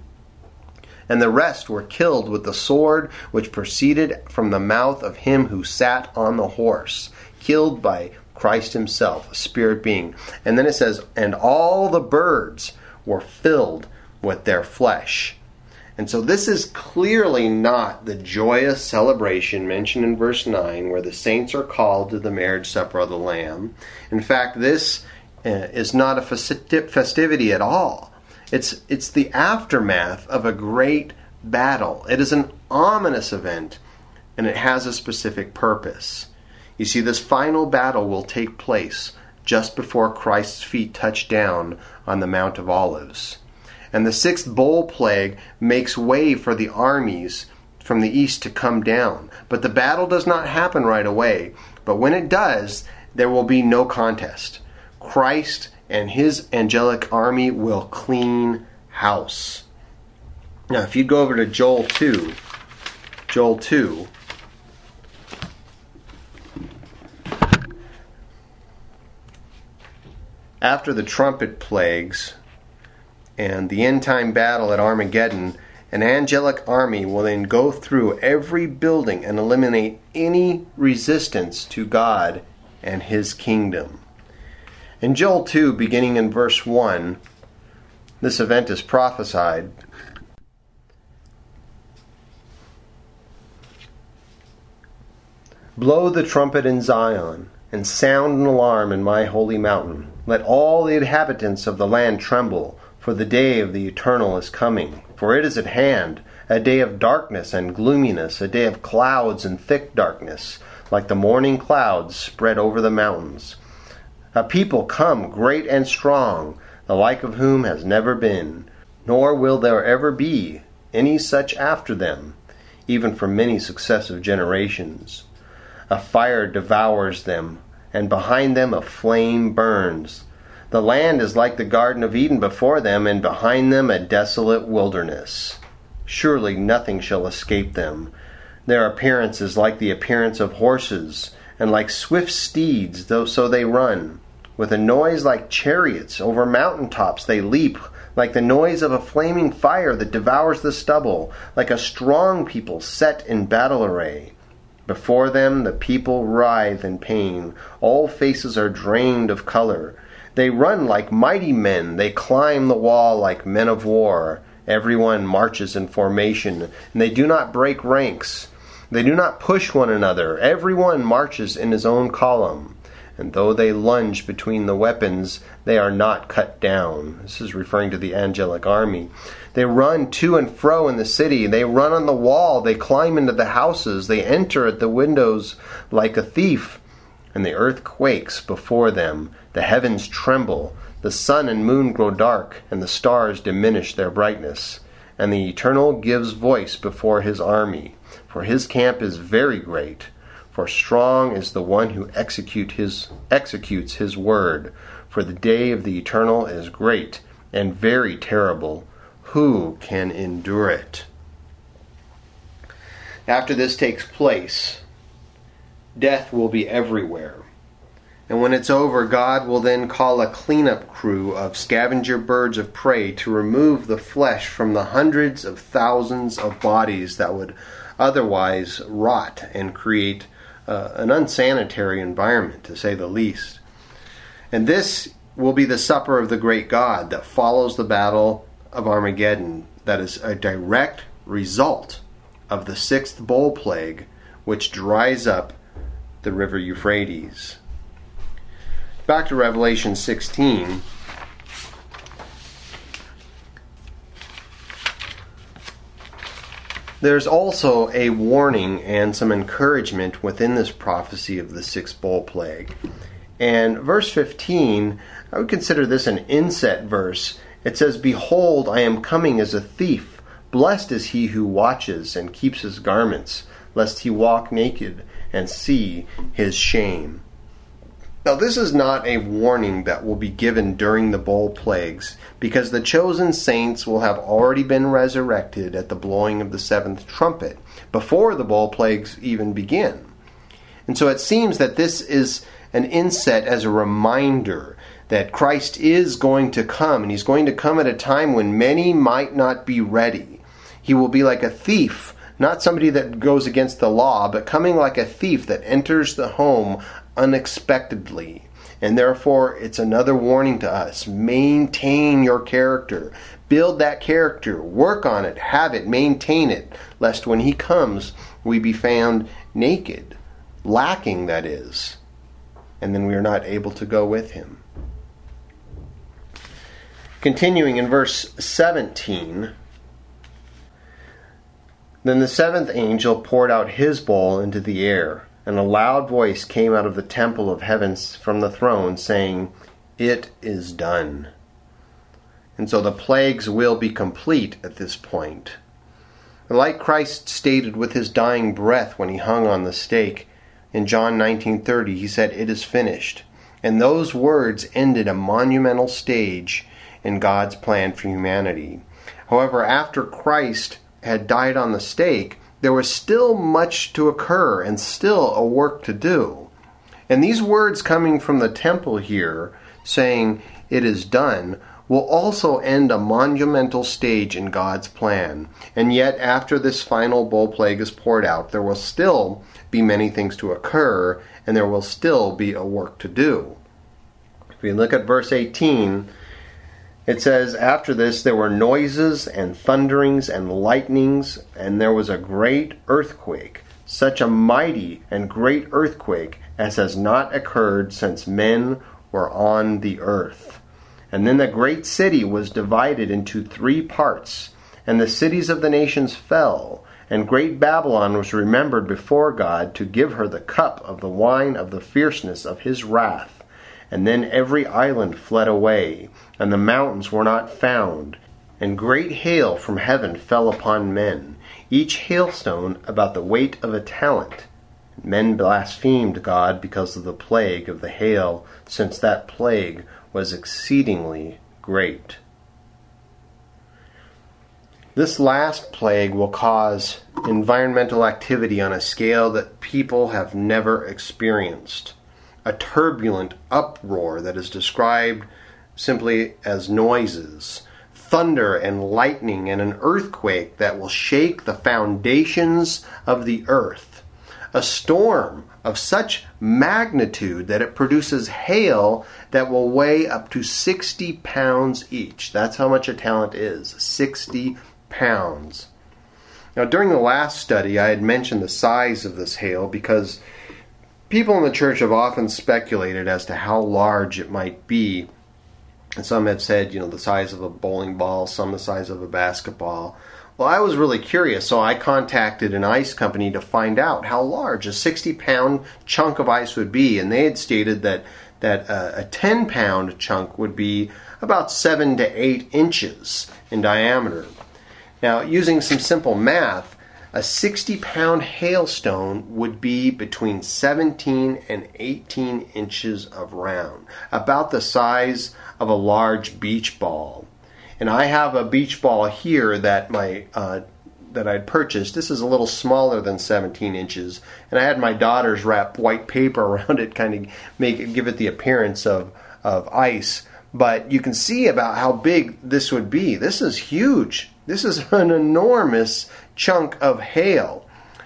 And the rest were killed with the sword which proceeded from the mouth of him who sat on the horse, killed by Christ himself, a spirit being. And then it says, and all the birds were filled with their flesh. And so this is clearly not the joyous celebration mentioned in verse nine, where the saints are called to the marriage supper of the Lamb. In fact, this uh, is not a festi- festivity at all. It's, it's the aftermath of a great battle. It is an ominous event, and it has a specific purpose. You see, this final battle will take place just before Christ's feet touch down on the Mount of Olives. And the sixth bowl plague makes way for the armies from the east to come down. But the battle does not happen right away. But when it does, there will be no contest. Christ and his angelic army will clean house. Now, if you go over to Joel two, Joel two, after the trumpet plagues and the end-time battle at Armageddon, an angelic army will then go through every building and eliminate any resistance to God and his kingdom. In Joel two, beginning in verse one, this event is prophesied. Blow the trumpet in Zion, and sound an alarm in my holy mountain. Let all the inhabitants of the land tremble, for the day of the Eternal is coming. For it is at hand, a day of darkness and gloominess, a day of clouds and thick darkness, like the morning clouds spread over the mountains. A people come great and strong, the like of whom has never been, nor will there ever be any such after them, even for many successive generations. A fire devours them, and behind them a flame burns. The land is like the Garden of Eden before them, and behind them a desolate wilderness. Surely nothing shall escape them. Their appearance is like the appearance of horses, and like swift steeds, though so they run. With a noise like chariots, over mountain tops they leap, like the noise of a flaming fire that devours the stubble, like a strong people set in battle array. Before them the people writhe in pain. All faces are drained of color. They run like mighty men. They climb the wall like men of war. Everyone marches in formation, and they do not break ranks. They do not push one another. Everyone marches in his own column. And though they lunge between the weapons, they are not cut down. This is referring to the angelic army. They run to and fro in the city. They run on the wall. They climb into the houses. They enter at the windows like a thief. And the earth quakes before them. The heavens tremble. The sun and moon grow dark, and the stars diminish their brightness. And the Eternal gives voice before his army. For his camp is very great. For strong is the one who execute his, executes his word. For the day of the Eternal is great and very terrible. Who can endure it? After this takes place, death will be everywhere. And when it's over, God will then call a cleanup crew of scavenger birds of prey to remove the flesh from the hundreds of thousands of bodies that would otherwise rot and create uh, an unsanitary environment, to say the least. And this will be the supper of the great God that follows the battle of Armageddon. That is a direct result of the sixth bowl plague, which dries up the river Euphrates. Back to Revelation sixteen. There's also a warning and some encouragement within this prophecy of the sixth bowl plague. And verse fifteen, I would consider this an inset verse. It says, "Behold, I am coming as a thief. Blessed is he who watches and keeps his garments, lest he walk naked and see his shame." Now, this is not a warning that will be given during the bowl plagues, because the chosen saints will have already been resurrected at the blowing of the seventh trumpet, before the bowl plagues even begin. And so it seems that this is an inset as a reminder that Christ is going to come, and he's going to come at a time when many might not be ready. He will be like a thief, not somebody that goes against the law, but coming like a thief that enters the home unexpectedly. And therefore, it's another warning to us. Maintain your character. Build that character. Work on it. Have it. Maintain it. Lest when he comes, we be found naked. Lacking, that is. And then we are not able to go with him. Continuing in verse seventeen. Then the seventh angel poured out his bowl into the air, and a loud voice came out of the temple of heaven from the throne, saying, "It is done." And so the plagues will be complete at this point. Like Christ stated with his dying breath when he hung on the stake, in John nineteen thirty, he said, "It is finished." And those words ended a monumental stage in God's plan for humanity. However, after Christ had died on the stake, there was still much to occur and still a work to do. And these words coming from the temple here, saying, "It is done," will also end a monumental stage in God's plan. And yet, after this final bowl plague is poured out, there will still be many things to occur, and there will still be a work to do. If we look at verse eighteen, it says, "After this there were noises and thunderings and lightnings, and there was a great earthquake, such a mighty and great earthquake as has not occurred since men were on the earth. And then the great city was divided into three parts, and the cities of the nations fell, and great Babylon was remembered before God to give her the cup of the wine of the fierceness of his wrath. And then every island fled away, and the mountains were not found. And great hail from heaven fell upon men, each hailstone about the weight of a talent. Men blasphemed God because of the plague of the hail, since that plague was exceedingly great." This last plague will cause environmental activity on a scale that people have never experienced. A turbulent uproar that is described simply as noises, thunder and lightning, and an earthquake that will shake the foundations of the earth. A storm of such magnitude that it produces hail that will weigh up to sixty pounds each. That's how much a talent is, sixty pounds. Now, during the last study, I had mentioned the size of this hail because people in the church have often speculated as to how large it might be. And some have said, you know, the size of a bowling ball, some the size of a basketball. Well, I was really curious, so I contacted an ice company to find out how large a sixty-pound chunk of ice would be. And they had stated that, that a, a ten-pound chunk would be about seven to eight inches in diameter. Now, using some simple math, a sixty-pound hailstone would be between seventeen and eighteen inches of round, about the size of a large beach ball. And I have a beach ball here that my uh, that I'd purchased. This is a little smaller than seventeen inches, and I had my daughters wrap white paper around it, kind of make it, give it the appearance of of ice. But you can see about how big this would be. This is huge. This is an enormous chunk of hail.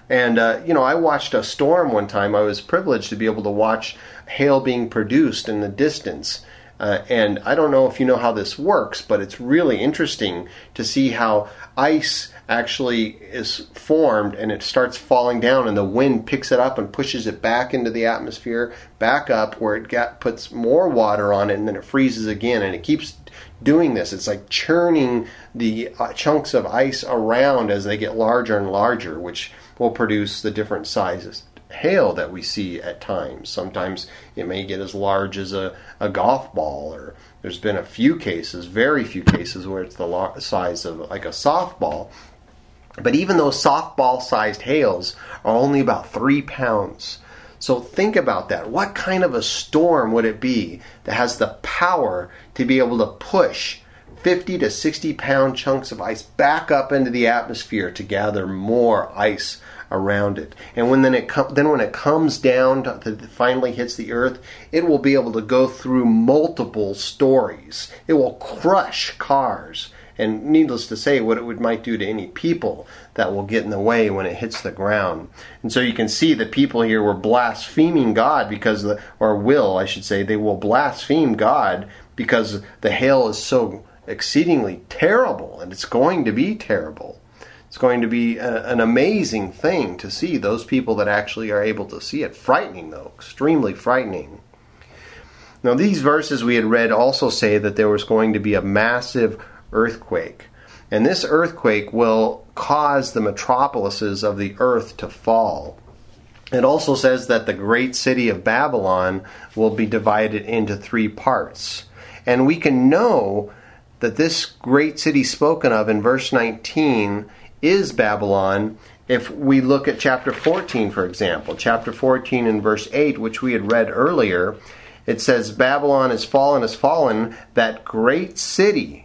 And, uh, you know, I watched a storm one time. I was privileged to be able to watch hail being produced in the distance. Uh, and I don't know if you know how this works, but it's really interesting to see how ice actually is formed and it starts falling down, and the wind picks it up and pushes it back into the atmosphere, back up where it got, puts more water on it, and then it freezes again, and it keeps doing this. It's like churning the uh, chunks of ice around as they get larger and larger, which will produce the different sizes hail that we see at times. Sometimes it may get as large as a, a golf ball, or there's been a few cases, very few cases, where it's the lo- size of like a softball. But even those softball-sized hails are only about three pounds. So think about that. What kind of a storm would it be that has the power to be able to push fifty to sixty pound chunks of ice back up into the atmosphere to gather more ice around it? And when then it com- then when it comes down to, to finally hits the earth, it will be able to go through multiple stories. It will crush cars, and needless to say, what it would might do to any people that will get in the way when it hits the ground. And so you can see the people here were blaspheming God because, the, or will, I should say, they will blaspheme God because the hail is so exceedingly terrible, and it's going to be terrible. It's going to be a, an amazing thing to see those people that actually are able to see it. Frightening, though, extremely frightening. Now, these verses we had read also say that there was going to be a massive earthquake. And this earthquake will cause the metropolises of the earth to fall. It also says that the great city of Babylon will be divided into three parts. And we can know that this great city spoken of in verse nineteen is Babylon if we look at chapter fourteen, for example. Chapter fourteen and verse eight, which we had read earlier, it says, Babylon is fallen, is fallen, that great city.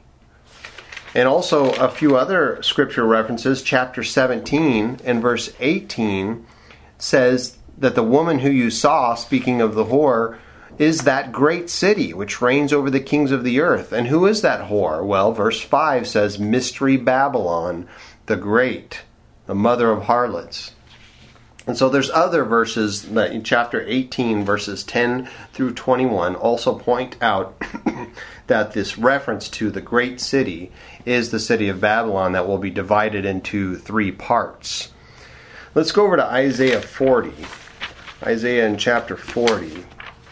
And also a few other scripture references. Chapter seventeen and verse eighteen says that the woman who you saw, speaking of the whore, is that great city which reigns over the kings of the earth. And who is that whore? Well, verse five says, Mystery Babylon, the great, the mother of harlots. And so there's other verses that in chapter eighteen, verses ten through twenty-one, also point out that this reference to the great city is the city of Babylon that will be divided into three parts. Let's go over to Isaiah forty. Isaiah in chapter forty.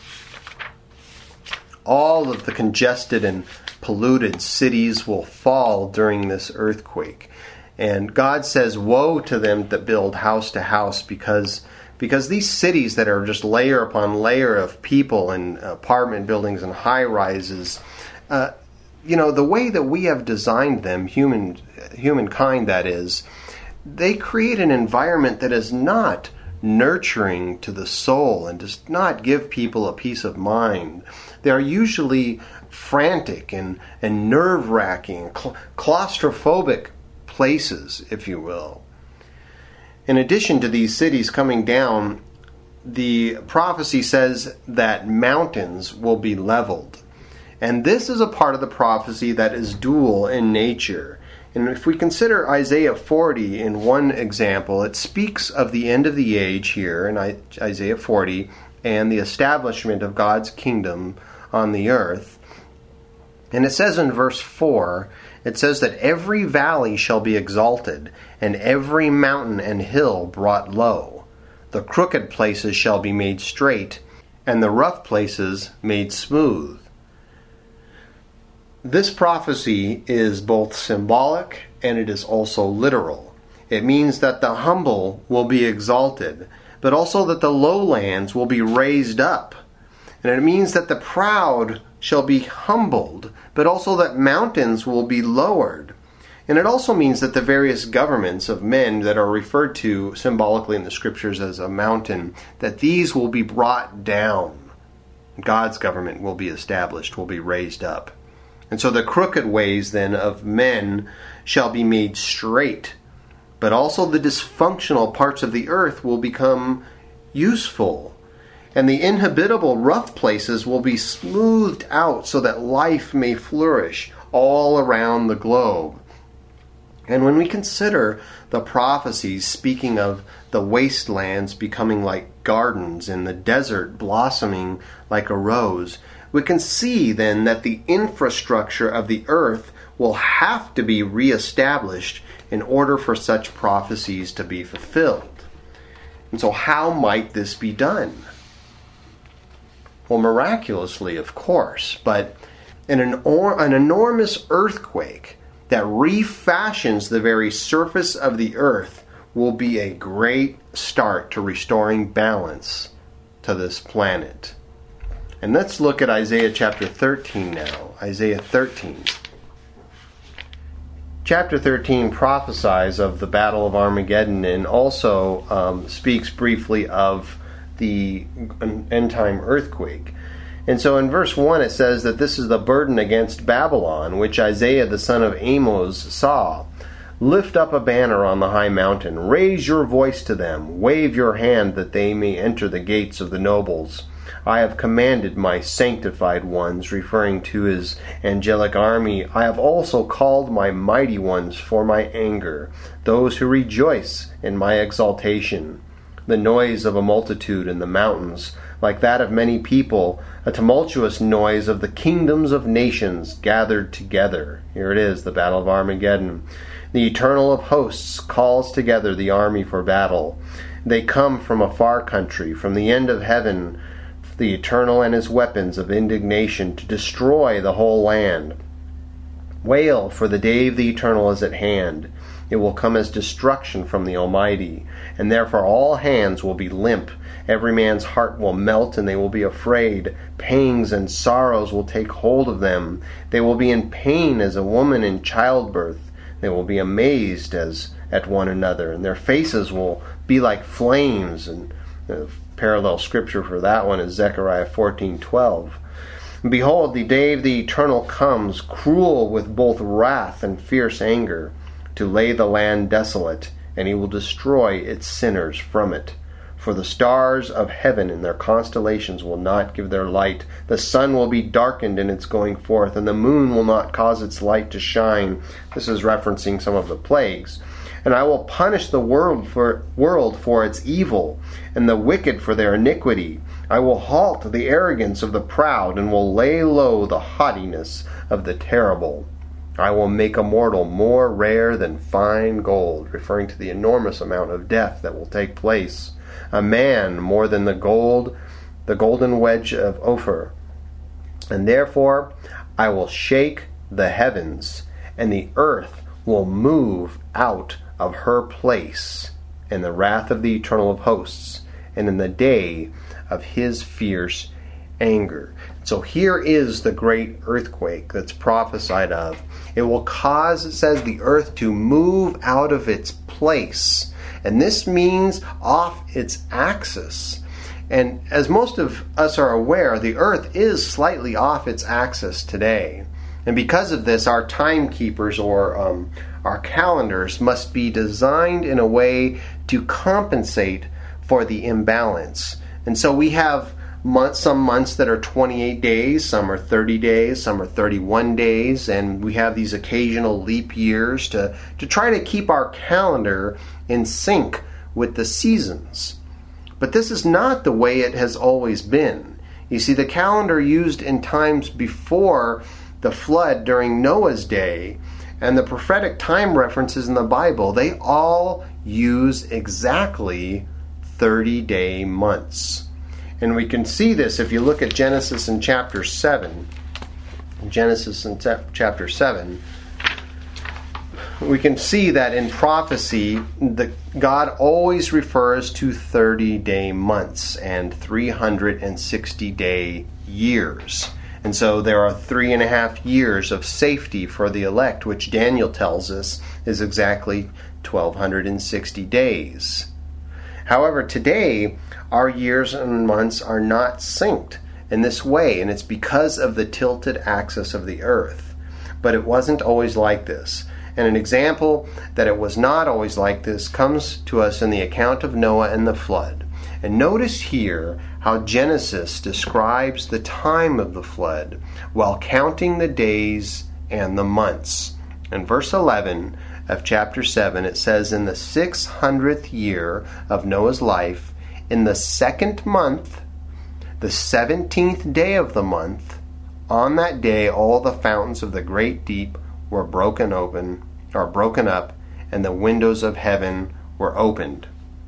All of the congested and polluted cities will fall during this earthquake. And God says, woe to them that build house to house, because because these cities that are just layer upon layer of people and apartment buildings and high rises, uh, you know, the way that we have designed them, human humankind that is, they create an environment that is not nurturing to the soul and does not give people a peace of mind. They are usually frantic and, and nerve-wracking, cl- claustrophobic places, if you will. In addition to these cities coming down, the prophecy says that mountains will be leveled. And this is a part of the prophecy that is dual in nature. And if we consider Isaiah forty in one example, it speaks of the end of the age here in Isaiah forty and the establishment of God's kingdom on the earth. And it says in verse four, it says that every valley shall be exalted, and every mountain and hill brought low. The crooked places shall be made straight, and the rough places made smooth. This prophecy is both symbolic and it is also literal. It means that the humble will be exalted, but also that the lowlands will be raised up. And it means that the proud shall be humbled, but also that mountains will be lowered. And it also means that the various governments of men that are referred to symbolically in the scriptures as a mountain, that these will be brought down. God's government will be established, will be raised up. And so the crooked ways then of men shall be made straight, but also the dysfunctional parts of the earth will become useful. And the inhabitable rough places will be smoothed out so that life may flourish all around the globe. And when we consider the prophecies speaking of the wastelands becoming like gardens and the desert blossoming like a rose, we can see then that the infrastructure of the earth will have to be reestablished in order for such prophecies to be fulfilled. And so how might this be done? Well, miraculously, of course, but in an, or, an enormous earthquake that refashions the very surface of the earth will be a great start to restoring balance to this planet. And let's look at Isaiah chapter thirteen now. Isaiah thirteen. Chapter thirteen prophesies of the Battle of Armageddon and also um, speaks briefly of the end-time earthquake. And so in verse one it says that this is the burden against Babylon, which Isaiah the son of Amos saw. Lift up a banner on the high mountain. Raise your voice to them. Wave your hand that they may enter the gates of the nobles. I have commanded my sanctified ones, referring to his angelic army. I have also called my mighty ones for my anger, those who rejoice in my exaltation. The noise of a multitude in the mountains, like that of many people, a tumultuous noise of the kingdoms of nations gathered together. Here it is, the Battle of Armageddon. The Eternal of hosts calls together the army for battle. They come from a far country, from the end of heaven, the Eternal and his weapons of indignation to destroy the whole land. Wail, for the day of the Eternal is at hand. It will come as destruction from the Almighty, and therefore all hands will be limp. Every man's heart will melt, and they will be afraid. Pangs and sorrows will take hold of them. They will be in pain as a woman in childbirth. They will be amazed as at one another, and their faces will be like flames. And the parallel scripture for that one is Zechariah fourteen twelve. Behold, the day of the Eternal comes, cruel with both wrath and fierce anger, to lay the land desolate, and he will destroy its sinners from it. For the stars of heaven and their constellations will not give their light. The sun will be darkened in its going forth, and the moon will not cause its light to shine. This is referencing some of the plagues. And I will punish the world for, world for its evil, and the wicked for their iniquity. I will halt the arrogance of the proud, and will lay low the haughtiness of the terrible. I will make a mortal more rare than fine gold, referring to the enormous amount of death that will take place. A man more than the gold, the golden wedge of Ophir. And therefore I will shake the heavens, and the earth will move out of her place in the wrath of the Eternal of hosts, and in the day of his fierce anger. So here is the great earthquake that's prophesied of. It will cause, it says, the earth to move out of its place. And this means off its axis. And as most of us are aware, the earth is slightly off its axis today. And because of this, our timekeepers or um, our calendars must be designed in a way to compensate for the imbalance. And so we have months, some months that are twenty-eight days, some are thirty days, some are thirty-one days, and we have these occasional leap years to, to try to keep our calendar in sync with the seasons. But this is not the way it has always been. You see, the calendar used in times before the flood during Noah's day and the prophetic time references in the Bible, they all use exactly thirty-day months. And we can see this if you look at Genesis in chapter seven. Genesis in chapter seven, we can see that in prophecy, the, God always refers to thirty-day months and three hundred sixty-day years. And so there are three and a half years of safety for the elect, which Daniel tells us is exactly twelve sixty days. However, today, our years and months are not synced in this way, and it's because of the tilted axis of the earth. But it wasn't always like this. And an example that it was not always like this comes to us in the account of Noah and the flood. And notice here how Genesis describes the time of the flood while counting the days and the months. In verse eleven, of chapter seven, it says, "In the six hundredth year of Noah's life, in the second month, the seventeenth day of the month, on that day all the fountains of the great deep were broken open, or broken up, and the windows of heaven were opened."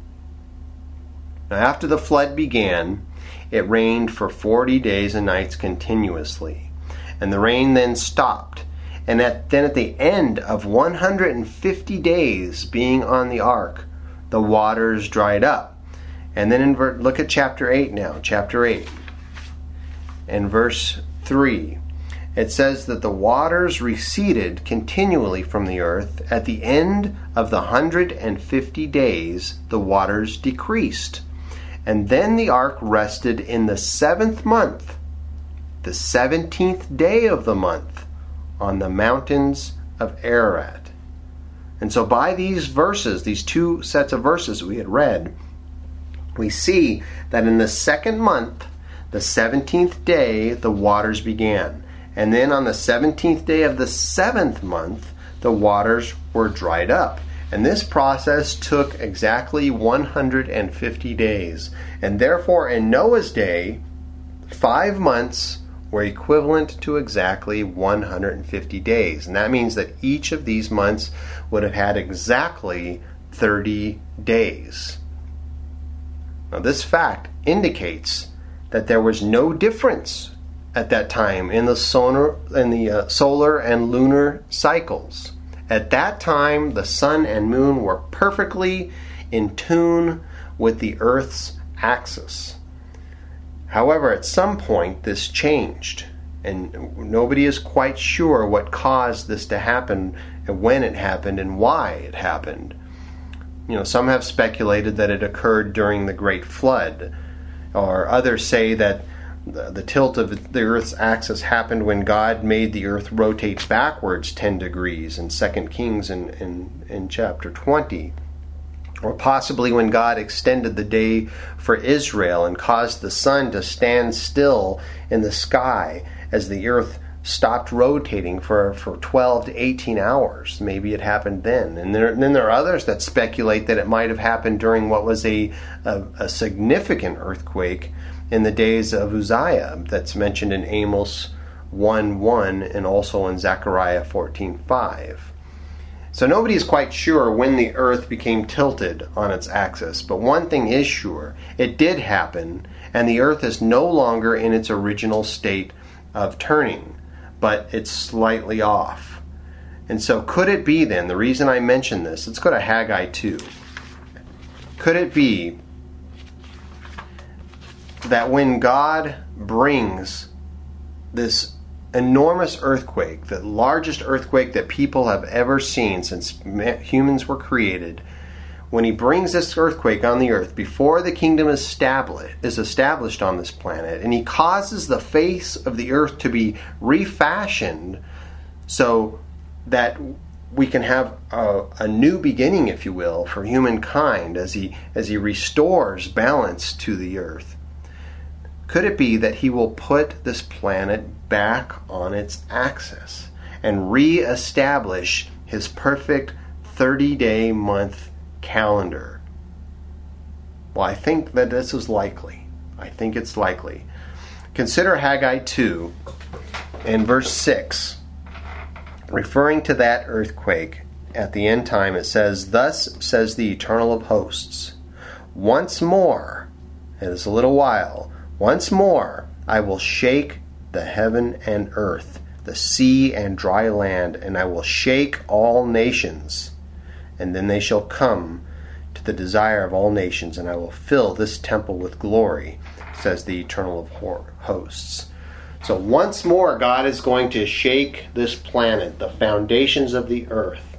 Now, after the flood began, it rained for forty days and nights continuously, and the rain then stopped. And at, then at the end of one hundred fifty days being on the ark, the waters dried up. And then in ver- look at chapter eight now, chapter eight, and verse three. It says that the waters receded continually from the earth. At the end of the one hundred fifty days, the waters decreased. And then the ark rested in the seventh month, the seventeenth day of the month, on the mountains of Ararat. And so by these verses, these two sets of verses we had read, we see that in the second month, the seventeenth day, the waters began. And then on the seventeenth day of the seventh month, the waters were dried up. And this process took exactly one hundred fifty days. And therefore, in Noah's day, five months were equivalent to exactly one hundred fifty days. And that means that each of these months would have had exactly thirty days. Now, this fact indicates that there was no difference at that time in the solar, in the uh, solar and lunar cycles. At that time, the sun and moon were perfectly in tune with the Earth's axis. However, at some point, this changed, and nobody is quite sure what caused this to happen, and when it happened, and why it happened. You know, some have speculated that it occurred during the Great Flood, or others say that the, the tilt of the Earth's axis happened when God made the Earth rotate backwards ten degrees in Second Kings in, in, in chapter twenty. Or possibly when God extended the day for Israel and caused the sun to stand still in the sky as the earth stopped rotating for, for twelve to eighteen hours. Maybe it happened then. And, there, and then there are others that speculate that it might have happened during what was a, a, a significant earthquake in the days of Uzziah that's mentioned in Amos one one and also in Zechariah fourteen five. So nobody is quite sure when the earth became tilted on its axis, but one thing is sure, it did happen, and the earth is no longer in its original state of turning, but it's slightly off. And so could it be then, the reason I mention this, let's go to Haggai two. Could it be that when God brings this enormous earthquake, the largest earthquake that people have ever seen since humans were created, when he brings this earthquake on the earth before the kingdom is established, is established on this planet, and he causes the face of the earth to be refashioned so that we can have a, a new beginning, if you will, for humankind as he as he restores balance to the earth. Could it be that he will put this planet back on its axis and re-establish his perfect thirty-day month calendar? Well, I think that this is likely. I think it's likely. Consider Haggai two and verse six. Referring to that earthquake at the end time, it says, "Thus says the Eternal of Hosts, once more," it is a little while, "once more I will shake the heaven and earth, the sea and dry land, and I will shake all nations. And then they shall come to the desire of all nations, and I will fill this temple with glory, says the Eternal of Hosts." So once more, God is going to shake this planet, the foundations of the earth.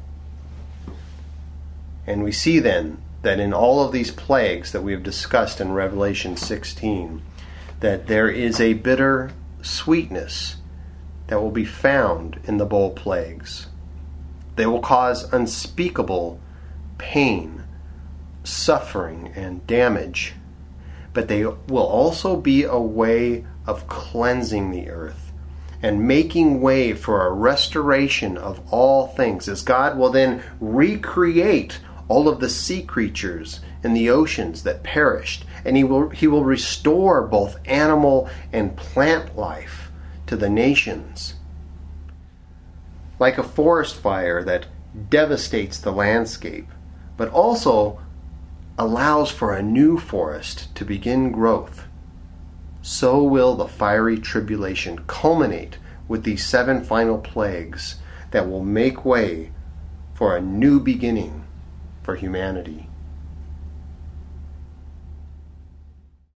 And we see then that in all of these plagues that we have discussed in Revelation sixteen, that there is a bitter sweetness that will be found in the bowl plagues. They will cause unspeakable pain, suffering, and damage, but they will also be a way of cleansing the earth and making way for a restoration of all things, as God will then recreate all of the sea creatures and the oceans that perished, and he will he will restore both animal and plant life to the nations. Like a forest fire that devastates the landscape, but also allows for a new forest to begin growth, so will the fiery tribulation culminate with these seven final plagues that will make way for a new beginning for humanity.